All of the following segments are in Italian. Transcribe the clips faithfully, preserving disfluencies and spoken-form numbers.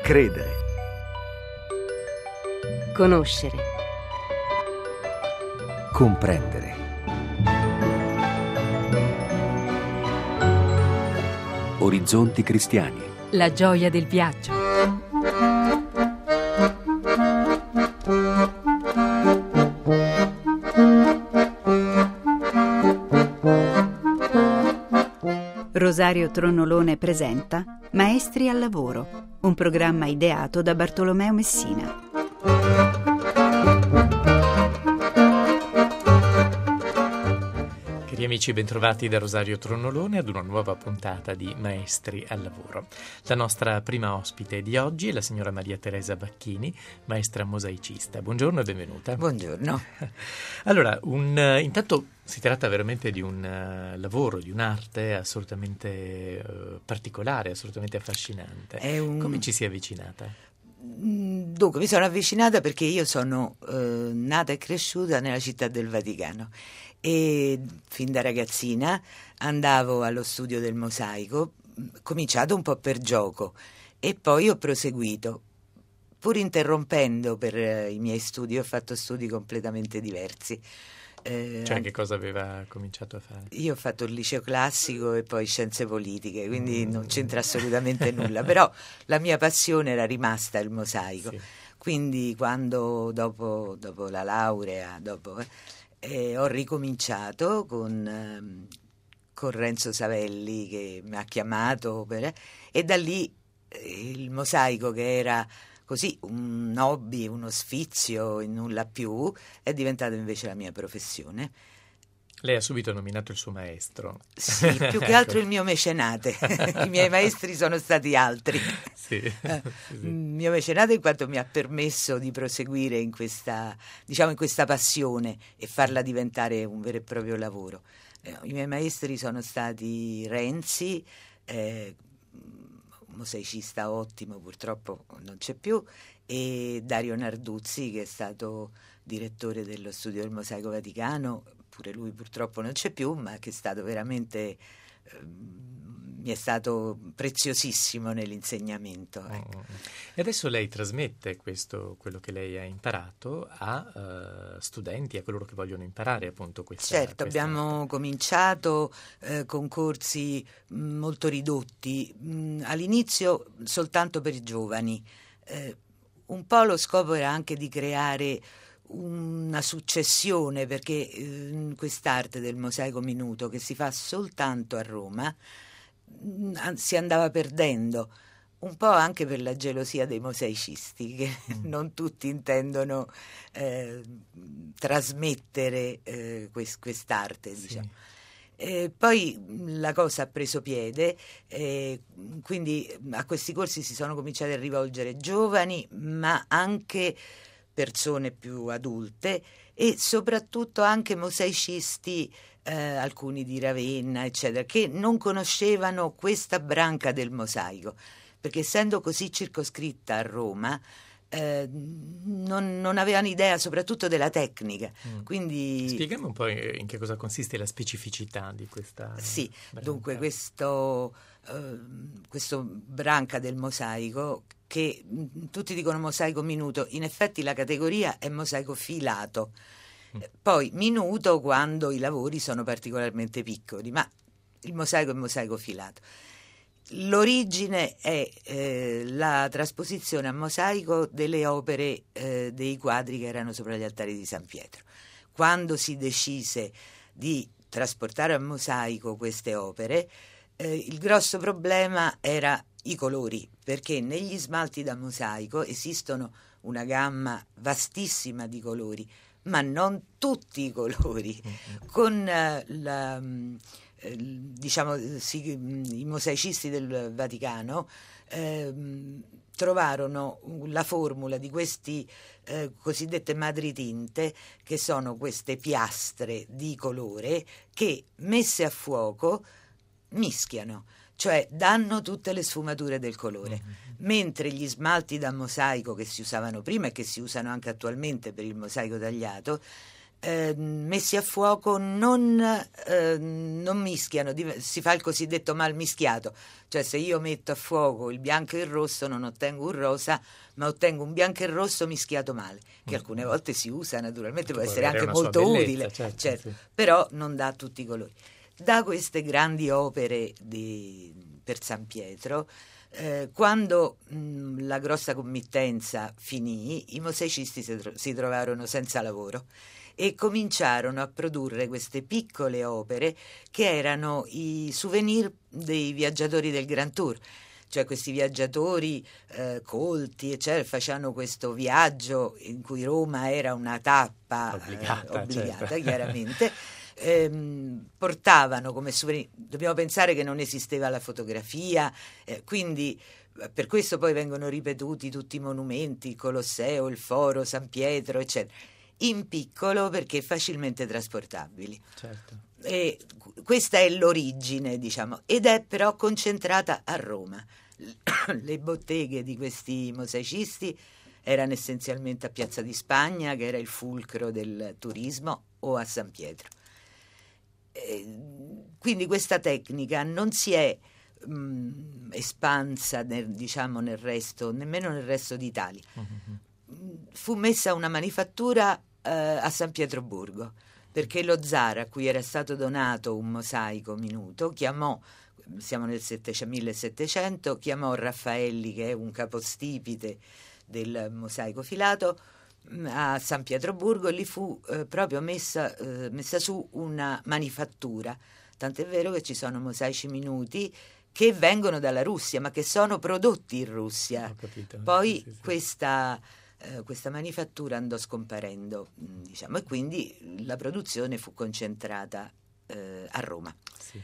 Credere. Conoscere. Comprendere. Orizzonti cristiani. La gioia del viaggio. Rosario Tronnolone presenta Maestri al lavoro, un programma ideato da Bartolomeo Messina. Cari amici, bentrovati da Rosario Tronnolone ad una nuova puntata di Maestri al lavoro. La nostra prima ospite di oggi è la signora Maria Teresa Bacchini, maestra mosaicista. Buongiorno e benvenuta. Buongiorno. Allora, un, intanto si tratta veramente di un uh, lavoro, di un'arte assolutamente uh, particolare, assolutamente affascinante. È un... Come ci si è avvicinata? Dunque, mi sono avvicinata perché io sono eh, nata e cresciuta nella città del Vaticano e fin da ragazzina andavo allo studio del mosaico, cominciato un po' per gioco e poi ho proseguito, pur interrompendo per eh, i miei studi. Ho fatto studi completamente diversi. Eh, Cioè, che cosa aveva cominciato a fare? Io ho fatto il liceo classico e poi scienze politiche, quindi mm. non c'entra assolutamente nulla, però la mia passione era rimasta il mosaico. Sì. Quindi quando dopo, dopo la laurea dopo, eh, ho ricominciato con, eh, con Renzo Savelli che mi ha chiamato per, e da lì eh, il mosaico, che era così un hobby, uno sfizio e nulla più, è diventato invece la mia professione. Lei ha subito nominato il suo maestro. Sì, più che altro il mio mecenate. I miei maestri sono stati altri. Sì, eh, sì, sì. Il mio mecenate in quanto mi ha permesso di proseguire in questa, diciamo, in questa passione e farla diventare un vero e proprio lavoro. Eh, I miei maestri sono stati Renzi, eh, mosaicista ottimo, purtroppo non c'è più, e Dario Narduzzi, che è stato direttore dello studio del Mosaico Vaticano, pure lui purtroppo non c'è più, ma che è stato veramente eh, mi è stato preziosissimo nell'insegnamento, ecco. E adesso lei trasmette questo, quello che lei ha imparato a uh, studenti, a coloro che vogliono imparare appunto questa. Certo, questa abbiamo arte. cominciato eh, con corsi mh, molto ridotti, mh, all'inizio soltanto per i giovani. Eh, un po' lo scopo era anche di creare una successione, perché eh, quest'arte del mosaico minuto, che si fa soltanto a Roma, mh, si andava perdendo. Un po' anche per la gelosia dei mosaicisti, che mm. non tutti intendono eh, trasmettere eh, quest- quest'arte, Sì. diciamo. Eh, poi la cosa ha preso piede, eh, quindi a questi corsi si sono cominciati a rivolgere giovani, ma anche persone più adulte e soprattutto anche mosaicisti, eh, alcuni di Ravenna, eccetera, che non conoscevano questa branca del mosaico, perché essendo così circoscritta a Roma eh, non, non avevano idea soprattutto della tecnica. Mm. Quindi spiegami un po' in che cosa consiste la specificità di questa sì, branca. Dunque questo, eh, questo branca del mosaico, che mh, tutti dicono mosaico minuto, in effetti la categoria è mosaico filato, mm. poi minuto quando i lavori sono particolarmente piccoli, ma il mosaico è mosaico filato. L'origine è eh, la trasposizione a mosaico delle opere eh, dei quadri che erano sopra gli altari di San Pietro. Quando si decise di trasportare a mosaico queste opere, eh, il grosso problema era i colori, perché negli smalti da mosaico esistono una gamma vastissima di colori, ma non tutti i colori. Con eh, la... Eh, diciamo sì, i mosaicisti del Vaticano eh, trovarono la formula di questi eh, cosiddette madritinte, che sono queste piastre di colore che messe a fuoco mischiano, cioè danno tutte le sfumature del colore. Mm-hmm. Mentre gli smalti da mosaico che si usavano prima e che si usano anche attualmente per il mosaico tagliato eh, messi a fuoco non, eh, non mischiano, si fa il cosiddetto mal mischiato, cioè se io metto a fuoco il bianco e il rosso non ottengo un rosa, ma ottengo un bianco e il rosso mischiato male, che alcune volte si usa, naturalmente può essere anche molto utile, certo, certo, sì. Però non dà tutti i colori. Da queste grandi opere di, per San Pietro, eh, quando mh, la grossa committenza finì, i mosaicisti si, tro- si trovarono senza lavoro e cominciarono a produrre queste piccole opere che erano i souvenir dei viaggiatori del Grand Tour, cioè questi viaggiatori eh, colti, eccetera, facevano questo viaggio in cui Roma era una tappa obbligata, eh, obbligata certo. chiaramente, ehm, portavano come souvenir. Dobbiamo pensare che non esisteva la fotografia, eh, quindi per questo poi vengono ripetuti tutti i monumenti, il Colosseo, il Foro, San Pietro, eccetera, in piccolo perché facilmente trasportabili. Certo. E questa è l'origine, diciamo, ed è però concentrata a Roma. Le botteghe di questi mosaicisti erano essenzialmente a Piazza di Spagna, che era il fulcro del turismo, o a San Pietro. E quindi questa tecnica non si è mh, espansa nel, diciamo, nel resto, nemmeno nel resto d'Italia. Mm-hmm. Fu messa una manifattura eh, a San Pietroburgo, perché lo zar, a cui era stato donato un mosaico minuto, chiamò, siamo nel millesettecento, chiamò Raffaelli, che è un capostipite del mosaico filato, a San Pietroburgo. Lì fu eh, proprio messa, eh, messa su una manifattura, tant'è vero che ci sono mosaici minuti che vengono dalla Russia, ma che sono prodotti in Russia. Ho capito. Poi Sì, sì, sì. questa... Uh, questa manifattura andò scomparendo, mh, diciamo, e quindi la produzione fu concentrata uh, a Roma. Sì.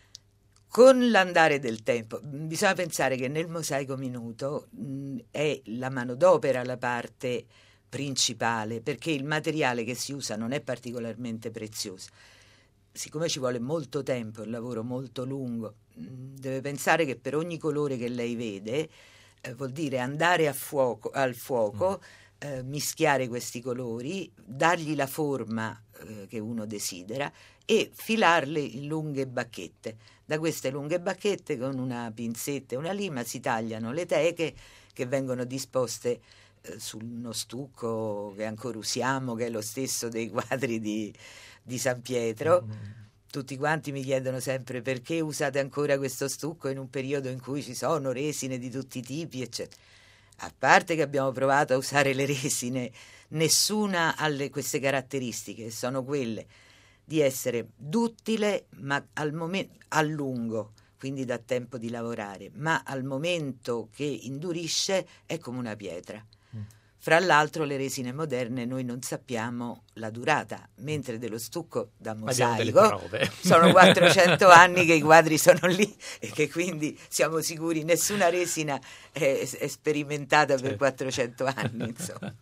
Con l'andare del tempo, mh, bisogna pensare che nel mosaico minuto mh, è la manodopera la parte principale, perché il materiale che si usa non è particolarmente prezioso. Siccome ci vuole molto tempo, è un lavoro molto lungo, mh, deve pensare che per ogni colore che lei vede, Eh, vuol dire andare a fuoco, al fuoco, mm. eh, mischiare questi colori, dargli la forma eh, che uno desidera e filarle in lunghe bacchette. Da queste lunghe bacchette, con una pinzetta e una lima, si tagliano le teche che vengono disposte eh, su uno stucco che ancora usiamo, che è lo stesso dei quadri di, di San Pietro. Mm. Tutti quanti mi chiedono sempre perché usate ancora questo stucco in un periodo in cui ci sono resine di tutti i tipi, eccetera. A parte che abbiamo provato a usare le resine, nessuna ha le, queste caratteristiche, sono quelle di essere duttile ma al momento, a lungo, quindi dà tempo di lavorare, ma al momento che indurisce è come una pietra. Fra l'altro le resine moderne noi non sappiamo la durata, mentre dello stucco da mosaico sono quattrocento anni che i quadri sono lì e che quindi siamo sicuri nessuna resina è, è sperimentata per quattrocento anni, insomma.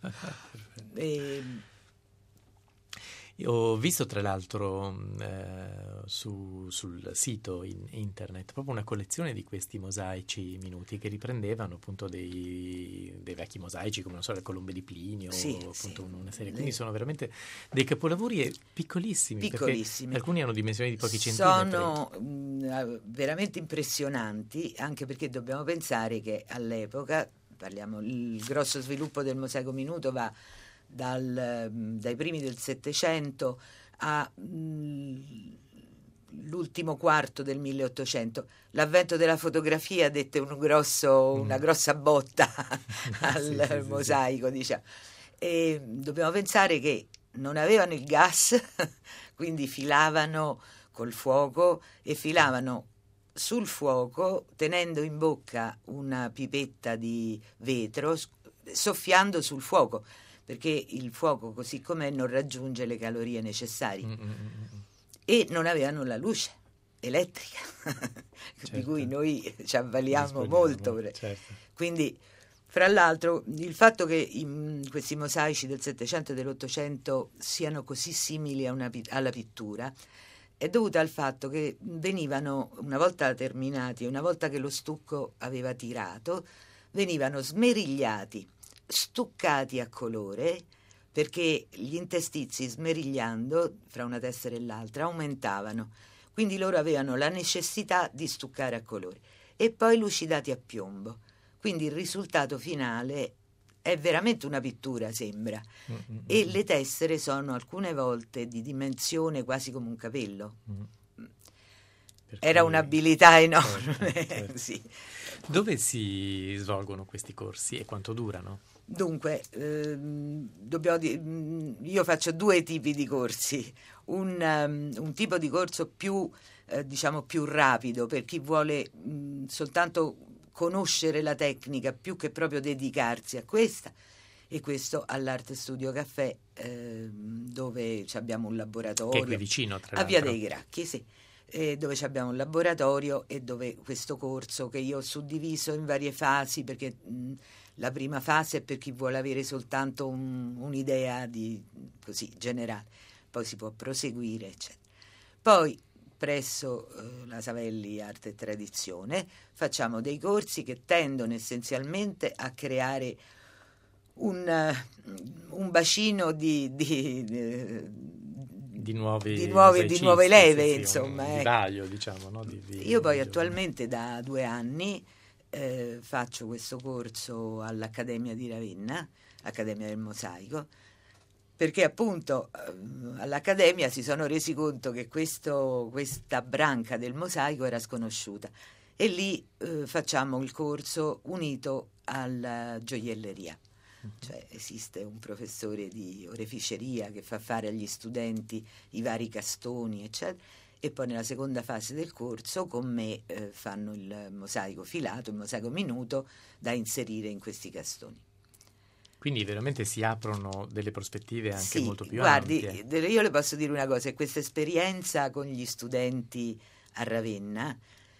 E... Ho visto tra l'altro eh, su, sul sito in internet proprio una collezione di questi mosaici minuti che riprendevano appunto dei, dei vecchi mosaici come non so le colombe di Plinio, sì, appunto sì. una serie, quindi sono veramente dei capolavori piccolissimi, piccolissimi. Alcuni hanno dimensioni di pochi centimetri. Sono mh, veramente impressionanti, anche perché dobbiamo pensare che all'epoca, parliamo, il grosso sviluppo del mosaico minuto va Dal, dai primi del Settecento all'ultimo quarto del milleottocento. L'avvento della fotografia dette un grosso, una grossa botta al sì, sì, mosaico, sì. diciamo. E dobbiamo pensare che non avevano il gas, quindi filavano col fuoco e filavano sul fuoco tenendo in bocca una pipetta di vetro, soffiando sul fuoco, perché il fuoco così com'è non raggiunge le calorie necessarie. Mm-hmm. E non avevano la luce elettrica, certo. di cui noi ci avvaliamo molto. Certo. Quindi, fra l'altro, il fatto che i, questi mosaici del Settecento e dell'Ottocento siano così simili a una, alla pittura è dovuto al fatto che venivano, una volta terminati, una volta che lo stucco aveva tirato, venivano smerigliati, stuccati a colore, perché gli interstizi, smerigliando fra una tessera e l'altra, aumentavano, quindi loro avevano la necessità di stuccare a colori e poi lucidati a piombo, quindi il risultato finale è veramente una pittura, sembra, mm-hmm. e le tessere sono alcune volte di dimensione quasi come un capello. Mm. Perché... Era un'abilità enorme. Certo, certo. Sì. Dove si svolgono questi corsi e quanto durano? Dunque, ehm, dobbiamo di- io faccio due tipi di corsi, un, um, un tipo di corso più, eh, diciamo, più rapido per chi vuole mh, soltanto conoscere la tecnica più che proprio dedicarsi a questa, e questo all'Arte Studio Caffè, eh, dove abbiamo un laboratorio. Che è qui vicino, tra l'altro. A l'altro. Via dei Gracchi, sì. Eh, dove abbiamo un laboratorio e dove questo corso che io ho suddiviso in varie fasi, perché mh, la prima fase è per chi vuole avere soltanto un, un'idea di, così generale, poi si può proseguire, eccetera. Poi presso eh, la Savelli Arte e Tradizione facciamo dei corsi che tendono essenzialmente a creare un, uh, un bacino di, di, di Di, nuovi di, nuove, di nuove leve, sì, sì, insomma. Un vivaio, diciamo, no? Di, di, Io poi di attualmente da due anni eh, faccio questo corso all'Accademia di Ravenna, Accademia del Mosaico, perché appunto eh, all'Accademia si sono resi conto che questo, questa branca del mosaico era sconosciuta e lì eh, facciamo il corso unito alla gioielleria. Cioè esiste un professore di oreficeria che fa fare agli studenti i vari castoni, eccetera, e poi nella seconda fase del corso con me eh, fanno il mosaico filato, il mosaico minuto da inserire in questi castoni. Quindi veramente si aprono delle prospettive anche sì, molto più guardi, ampie. Io le posso dire una cosa, questa esperienza con gli studenti a Ravenna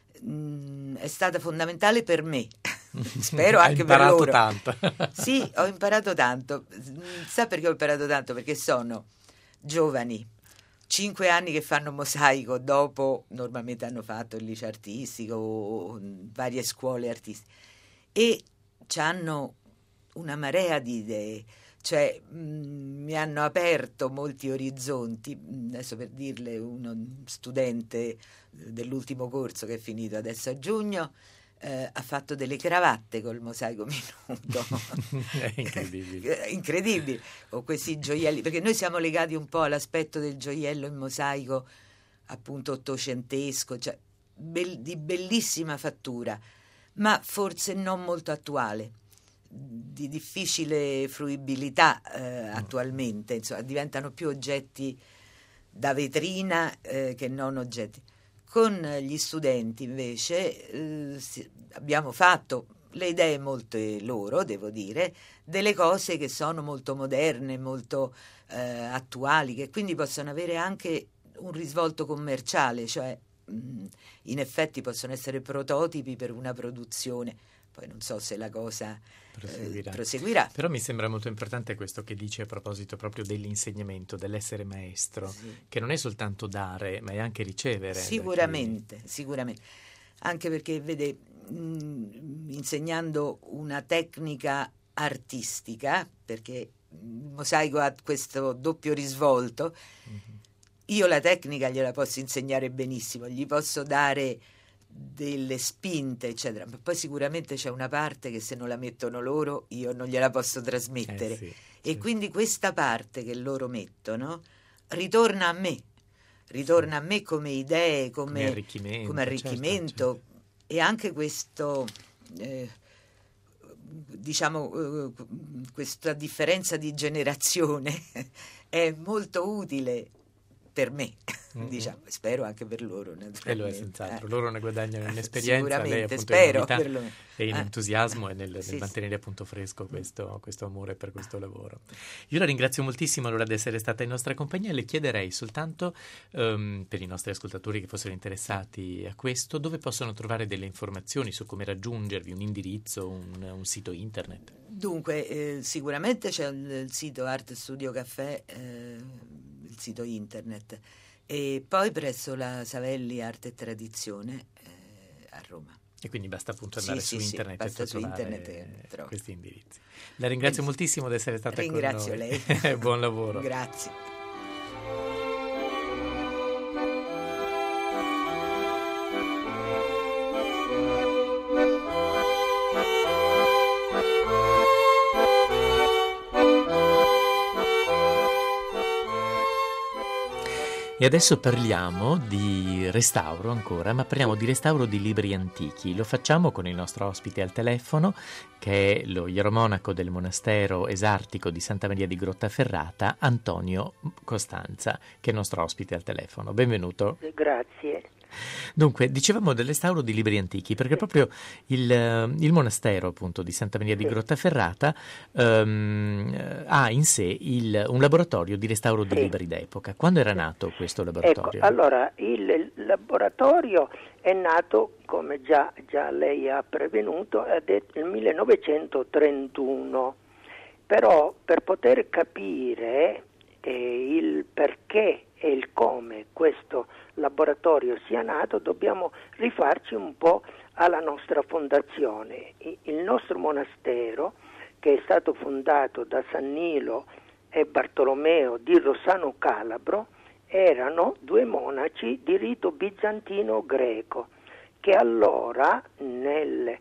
mh, è stata fondamentale per me. Spero anche per loro. Ho imparato tanto. Sì, ho imparato tanto. Sa perché ho imparato tanto? Perché sono giovani, cinque anni che fanno mosaico, dopo normalmente hanno fatto il liceo artistico o varie scuole artistiche, e hanno una marea di idee, cioè mh, mi hanno aperto molti orizzonti. Adesso, per dirle, uno studente dell'ultimo corso che è finito adesso a giugno Eh, ha fatto delle cravatte col mosaico minuto. È incredibile. Incredibile. O questi gioielli, perché noi siamo legati un po' all'aspetto del gioiello in mosaico appunto ottocentesco, cioè bel, di bellissima fattura, ma forse non molto attuale, di difficile fruibilità eh, attualmente, insomma, diventano più oggetti da vetrina eh, che non oggetti. Con gli studenti invece eh, abbiamo fatto le idee molte loro, devo dire, delle cose che sono molto moderne, molto eh, attuali, che quindi possono avere anche un risvolto commerciale, cioè mh, in effetti possono essere prototipi per una produzione. Poi non so se la cosa proseguirà. Eh, proseguirà. Però mi sembra molto importante questo che dice a proposito proprio dell'insegnamento, dell'essere maestro, sì. Che non è soltanto dare, ma è anche ricevere. Sicuramente, chi... sicuramente. Anche perché, vede, mh, insegnando una tecnica artistica, perché il mosaico ha questo doppio risvolto, mm-hmm. Io la tecnica gliela posso insegnare benissimo, gli posso dare delle spinte, eccetera, ma poi sicuramente c'è una parte che se non la mettono loro io non gliela posso trasmettere, eh sì, e sì. Quindi questa parte che loro mettono ritorna a me, ritorna sì. a me come idee, come, come arricchimento, come arricchimento certo, certo. E anche questo eh, diciamo eh, questa differenza di generazione è molto utile per me, mm-hmm. diciamo, spero anche per loro, e lo è senz'altro, eh. loro ne guadagnano in esperienza, lei appunto spero, in novità e in eh. entusiasmo e nel, sì, nel mantenere appunto fresco questo, questo amore per questo lavoro. Io la ringrazio moltissimo allora di essere stata in nostra compagnia e le chiederei soltanto um, per i nostri ascoltatori che fossero interessati a questo, dove possono trovare delle informazioni su come raggiungervi, un indirizzo, un, un sito internet. Dunque eh, sicuramente c'è il, il sito Arte Studio Caffè, eh, il sito internet, e poi presso la Savelli Arte e Tradizione eh, a Roma. E quindi basta appunto andare sì, su sì, internet sì, e su trovare internet questi indirizzi. La ringrazio Benissimo. moltissimo di essere stata Ringrazio con noi. lei. Buon lavoro. Grazie. E adesso parliamo di restauro ancora, ma parliamo di restauro di libri antichi. Lo facciamo con il nostro ospite al telefono, che è lo ieromonaco del monastero esartico di Santa Maria di Grottaferrata, Antonio Costanza, che è il nostro ospite al telefono. Benvenuto. Grazie. Dunque, dicevamo del restauro di libri antichi, perché proprio il, il monastero appunto di Santa Maria di Grottaferrata um, ha in sé il, un laboratorio di restauro di sì. libri d'epoca. Quando era nato questo laboratorio? Ecco, allora, il laboratorio è nato, come già, già lei ha prevenuto, nel millenovecentotrentuno, però per poter capire eh, il perché e il come questo laboratorio sia nato dobbiamo rifarci un po' alla nostra fondazione. Il nostro monastero, che è stato fondato da San Nilo e Bartolomeo di Rossano Calabro, erano due monaci di rito bizantino greco che allora nel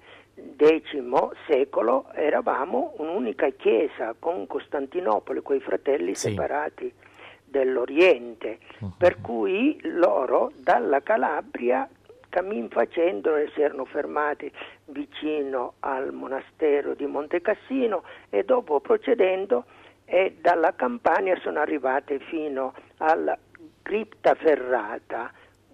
X secolo eravamo un'unica chiesa con Costantinopoli, quei fratelli sì. separati dell'Oriente, uh-huh. per cui loro dalla Calabria cammin facendo si erano fermati vicino al monastero di Monte Cassino e dopo procedendo e dalla Campania sono arrivate fino alla Cripta Ferrata,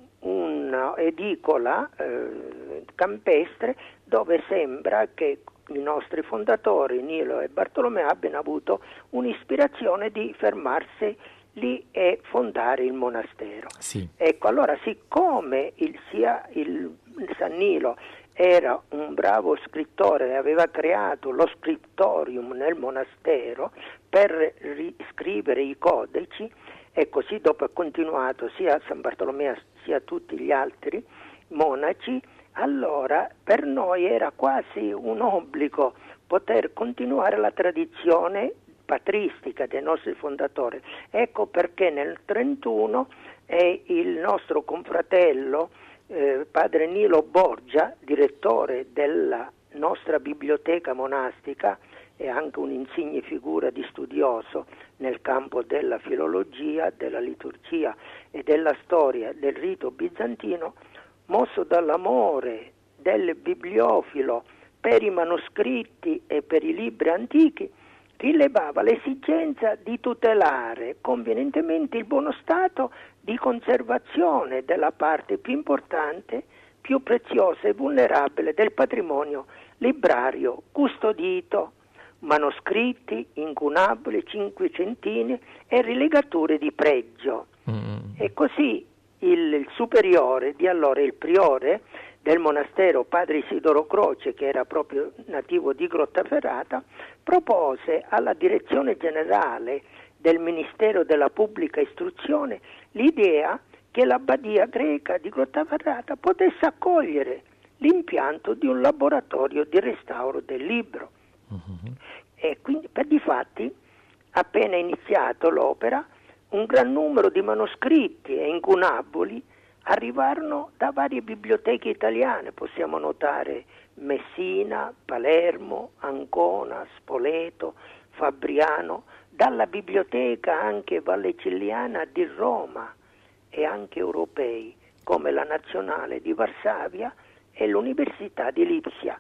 un'edicola eh, campestre dove sembra che i nostri fondatori Nilo e Bartolomeo abbiano avuto un'ispirazione di fermarsi lì e fondare il monastero. Sì. Ecco, allora siccome il, sia il San Nilo era un bravo scrittore e aveva creato lo scriptorium nel monastero per riscrivere i codici e così dopo ha continuato sia San Bartolomeo sia tutti gli altri monaci, allora per noi era quasi un obbligo poter continuare la tradizione patristica dei nostri fondatori. Ecco perché nel trentuno è il nostro confratello eh, padre Nilo Borgia, direttore della nostra biblioteca monastica e anche un'insigne figura di studioso nel campo della filologia, della liturgia e della storia del rito bizantino, mosso dall'amore del bibliofilo per i manoscritti e per i libri antichi, rilevava l'esigenza di tutelare convenientemente il buono stato di conservazione della parte più importante, più preziosa e vulnerabile del patrimonio librario custodito, manoscritti, incunaboli, cinquecentini e rilegature di pregio. Mm. E così il, il superiore di allora, il priore del monastero, padre Isidoro Croce, che era proprio nativo di Grottaferrata, propose alla direzione generale del Ministero della Pubblica Istruzione l'idea che l'abbadia greca di Grottaferrata potesse accogliere l'impianto di un laboratorio di restauro del libro. Uh-huh. E quindi, per difatti, appena iniziato l'opera, un gran numero di manoscritti e incunaboli arrivarono da varie biblioteche italiane, possiamo notare Messina, Palermo, Ancona, Spoleto, Fabriano, dalla biblioteca anche vallecilliana di Roma e anche europei, come la Nazionale di Varsavia e l'Università di Lipsia.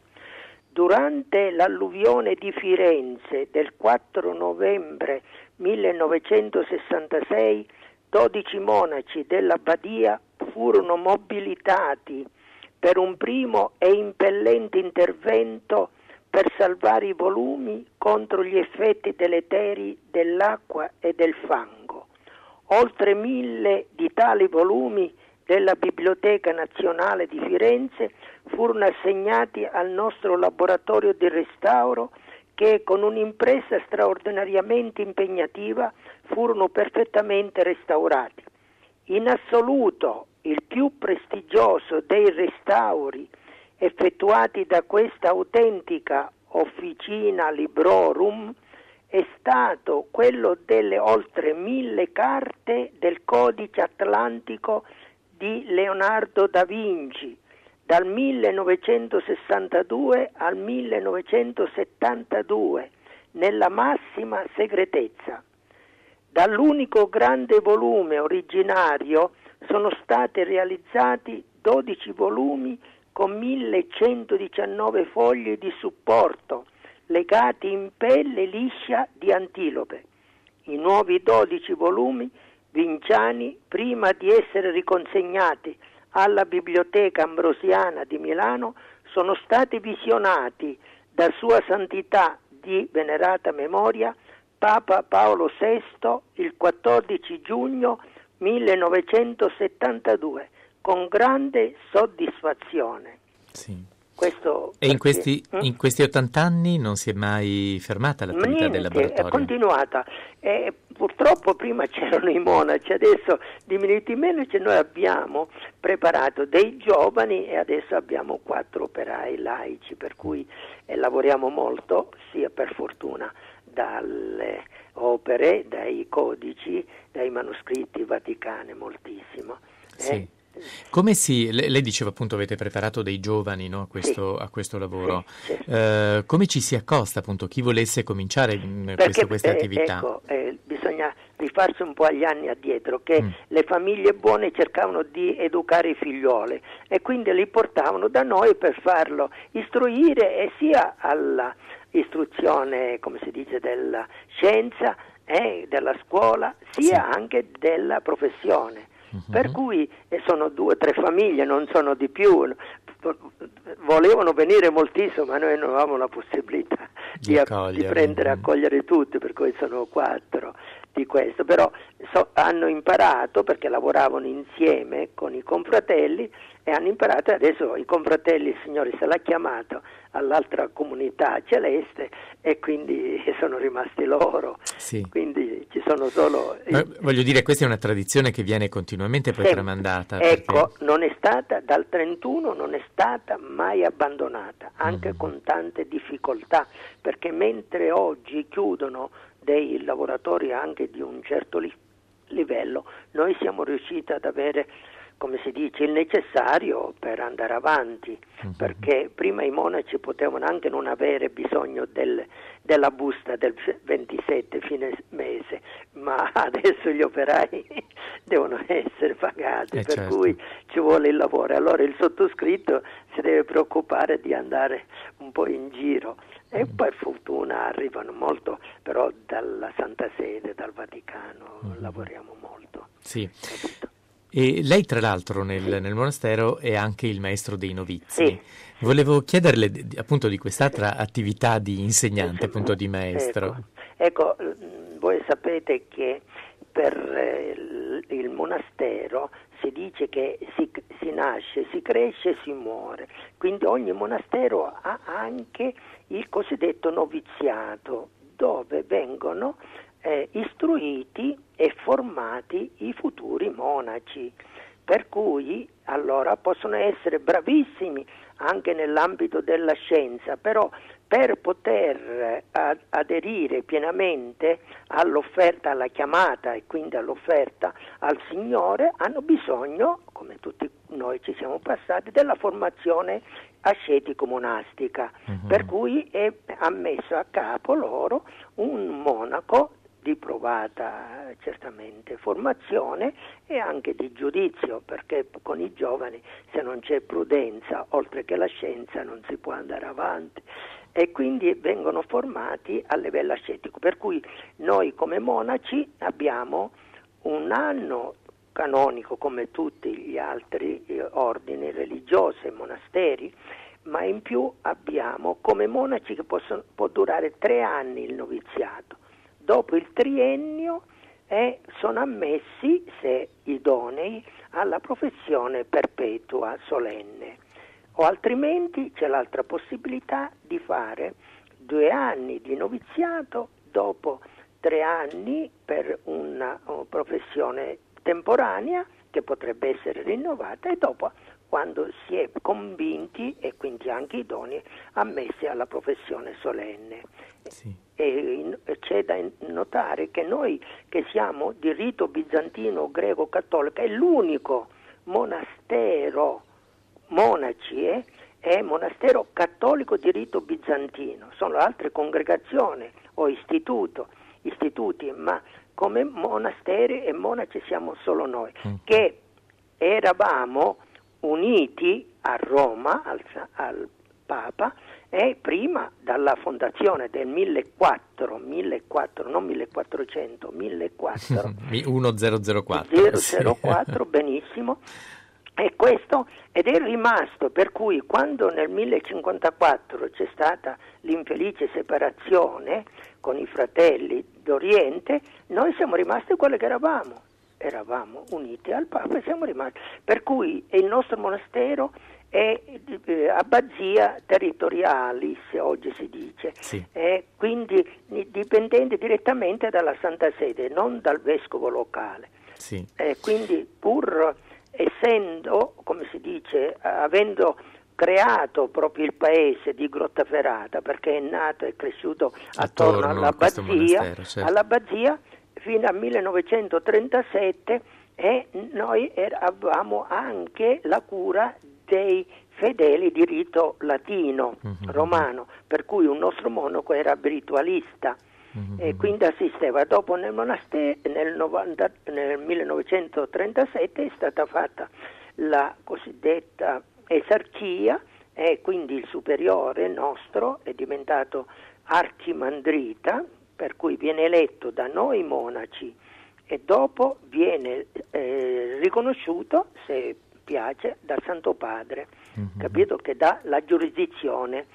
Durante l'alluvione di Firenze del quattro novembre millenovecentosessantasei, dodici monaci dell'abbadia furono mobilitati per un primo e impellente intervento per salvare i volumi contro gli effetti deleteri dell'acqua e del fango. Oltre mille di tali volumi della Biblioteca Nazionale di Firenze furono assegnati al nostro laboratorio di restauro che con un'impresa straordinariamente impegnativa furono perfettamente restaurati. In assoluto il più prestigioso dei restauri effettuati da questa autentica officina Librorum è stato quello delle oltre mille carte del codice atlantico di Leonardo da Vinci dal millenovecentosessantadue al millenovecentosettantadue nella massima segretezza. Dall'unico grande volume originario sono stati realizzati dodici volumi con millecentodiciannove fogli di supporto legati in pelle liscia di antilope. I nuovi dodici volumi vinciani, prima di essere riconsegnati alla Biblioteca Ambrosiana di Milano, sono stati visionati da Sua Santità di venerata memoria Papa Paolo sesto il quattordici giugno millenovecentosettantadue con grande soddisfazione. Sì. Questo e in perché, questi, hm? in questi ottanti anni non si è mai fermata l'attività Niente, del laboratorio? è continuata. E purtroppo prima c'erano i monaci, adesso diminuiti i monaci, noi abbiamo preparato dei giovani e adesso abbiamo quattro operai laici, per cui eh, lavoriamo molto, sia per fortuna dalle opere, dai codici, dai manoscritti vaticani, moltissimo. Eh? Sì. Come si, lei, lei diceva appunto avete preparato dei giovani, no, a, questo, sì. a questo lavoro, sì, certo. eh, come ci si accosta appunto chi volesse cominciare in Perché, questa, questa eh, attività? Ecco, eh, bisogna rifarsi un po' agli anni addietro, che Mm. le famiglie buone cercavano di educare i figlioli e quindi li portavano da noi per farlo istruire, e sia alla istruzione, come si dice, della scienza, eh, della scuola, sia Sì. anche della professione. Mm-hmm. Per cui eh, sono due o tre famiglie, non sono di più. Volevano venire moltissimo, ma noi non avevamo la possibilità Di di, accogliere. di prendere e accogliere tutti, per cui sono quattro di questo. Però so, hanno imparato, perché lavoravano insieme con i confratelli, e hanno imparato, e adesso i confratelli, il Signore se l'ha chiamato all'altra comunità celeste e quindi sono rimasti loro. Sì. Quindi ci sono solo... Ma, voglio dire, questa è una tradizione che viene continuamente poi Sempre. tramandata. Ecco, perché... non è stata, dal trentuno non è stata mai abbandonata, anche Mm-hmm. con tante difficoltà, perché mentre oggi chiudono dei lavoratori anche di un certo li- livello, noi siamo riusciti ad avere, come si dice, il necessario per andare avanti, Mm-hmm. perché prima i monaci potevano anche non avere bisogno del, della busta del ventisette fine mese, ma adesso gli operai devono essere pagati, Eh, per certo. cui ci vuole il lavoro. Allora il sottoscritto si deve preoccupare di andare un po' in giro, e Mm. per fortuna arrivano molto, però dalla Santa Sede, dal Vaticano, Mm-hmm. lavoriamo molto. Sì. Capito? E lei tra l'altro nel, Sì. nel monastero è anche il maestro dei novizi. Sì. Volevo chiederle di- appunto di quest'altra attività di insegnante, appunto di maestro. Ecco, ecco, voi sapete che per eh, il- il monastero si dice che si, si nasce, si cresce e si muore, quindi ogni monastero ha anche il cosiddetto noviziato, dove vengono eh, istruiti e formati i futuri monaci, per cui allora possono essere bravissimi anche nell'ambito della scienza, però per poter ad- aderire pienamente all'offerta, alla chiamata e quindi all'offerta al Signore, hanno bisogno, come tutti noi ci siamo passati, della formazione ascetico-monastica, Mhm. per cui è ammesso a capo loro un monaco di provata certamente formazione e anche di giudizio, perché con i giovani, se non c'è prudenza oltre che la scienza, non si può andare avanti, e quindi vengono formati a livello ascetico, per cui noi come monaci abbiamo un anno canonico come tutti gli altri eh, ordini religiosi e monasteri, ma in più abbiamo come monaci che possono, può durare tre anni il noviziato. Dopo il triennio eh, sono ammessi, se idonei, alla professione perpetua solenne, o altrimenti c'è l'altra possibilità di fare due anni di noviziato, dopo tre anni per una uh, professione temporanea che potrebbe essere rinnovata, e dopo quando si è convinti e quindi anche idonei ammessi alla professione solenne. Sì. E c'è da notare che noi che siamo di rito bizantino greco-cattolico è l'unico monastero, monaci, eh, è monastero cattolico di rito bizantino. Sono altre congregazioni o istituto, istituti, ma come monasteri e monaci siamo solo noi, mm. che eravamo uniti a Roma, al, al Papa, e prima dalla fondazione del millequattrocento, millequattrocento non millequattrocento, millequattrocento millequattrocento zero quattro, sì. Benissimo, e questo ed è rimasto, per cui quando nel millecinquantaquattro c'è stata l'infelice separazione con i fratelli d'Oriente, noi siamo rimasti quelli che eravamo, eravamo uniti al Papa e siamo rimasti, per cui il nostro monastero è eh, abbazia territorialis, oggi si dice, sì. È quindi dipendente direttamente dalla Santa Sede, non dal vescovo locale. Sì. Eh, quindi pur essendo, come si dice, avendo creato proprio il paese di Grottaferrata, perché è nato e cresciuto attorno, attorno all'abbazia, certo. all'abbazia fino al millenovecentotrentasette, e noi avevamo anche la cura dei fedeli di rito latino, mm-hmm. romano, per cui un nostro monaco era abitualista, mm-hmm. e quindi assisteva. Dopo nel monastero, nel, novanta, nel millenovecentotrentasette è stata fatta la cosiddetta esarchia, e quindi il superiore nostro è diventato archimandrita, per cui viene eletto da noi monaci e dopo viene eh, riconosciuto, se piace, dal Santo Padre, mm-hmm. capito, che dà la giurisdizione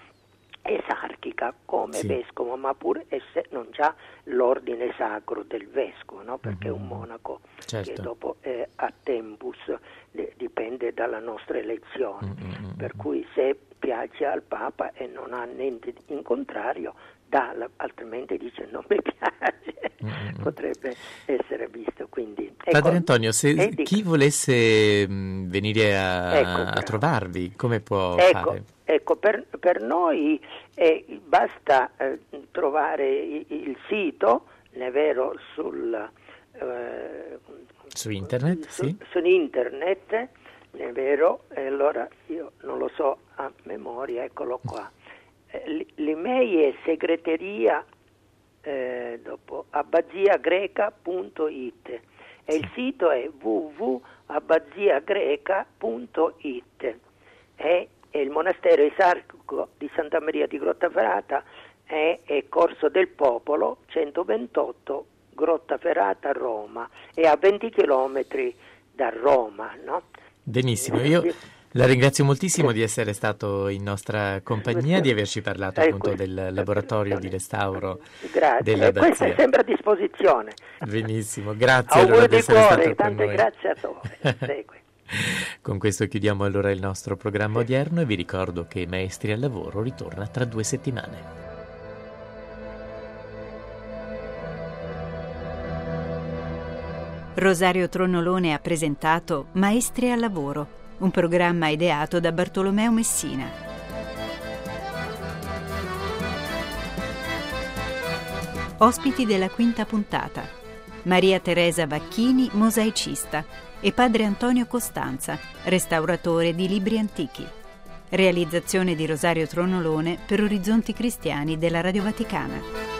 esarchica come sì. vescovo, ma pur esse non c'ha l'ordine sacro del vescovo, no? Perché mm-hmm. è un monaco, certo. che dopo è a tempus, de, dipende dalla nostra elezione, mm-hmm. per cui se piace al Papa e non ha niente in contrario, dà, altrimenti dice non mi piace, mm-hmm. potrebbe essere visto. Quindi Padre ecco, Antonio, se eh, chi volesse mh, venire a, ecco, a trovarvi, come può ecco, fare? Ecco, per, per noi eh, basta eh, trovare il, il sito, ne vero, sul eh, su internet, su, sì. su internet, ne vero, e allora io non lo so a memoria, eccolo qua. L'email è segreteria eh, dopo abbaziagreca punto it e il sito è w w w punto abbaziagreca punto it, e, e il monastero esarchico di Santa Maria di Grottaferrata è, è Corso del Popolo centoventotto, Grottaferrata, Roma, è a venti chilometri da Roma, no? Benissimo, io la ringrazio moltissimo di essere stato in nostra compagnia, di averci parlato appunto del laboratorio di restauro dell'abbazia. Questo è sempre a disposizione. Benissimo, grazie allora di essere cuore, stato tante con noi. Grazie a te. Segue. Con questo chiudiamo allora il nostro programma odierno e vi ricordo che Maestri al Lavoro ritorna tra due settimane. Rosario Tronnolone ha presentato Maestri al Lavoro, un programma ideato da Bartolomeo Messina. Ospiti della quinta puntata: Maria Teresa Bacchini, mosaicista, e Padre Antonio Costanza, restauratore di libri antichi. Realizzazione di Rosario Tronnolone per Orizzonti Cristiani della Radio Vaticana.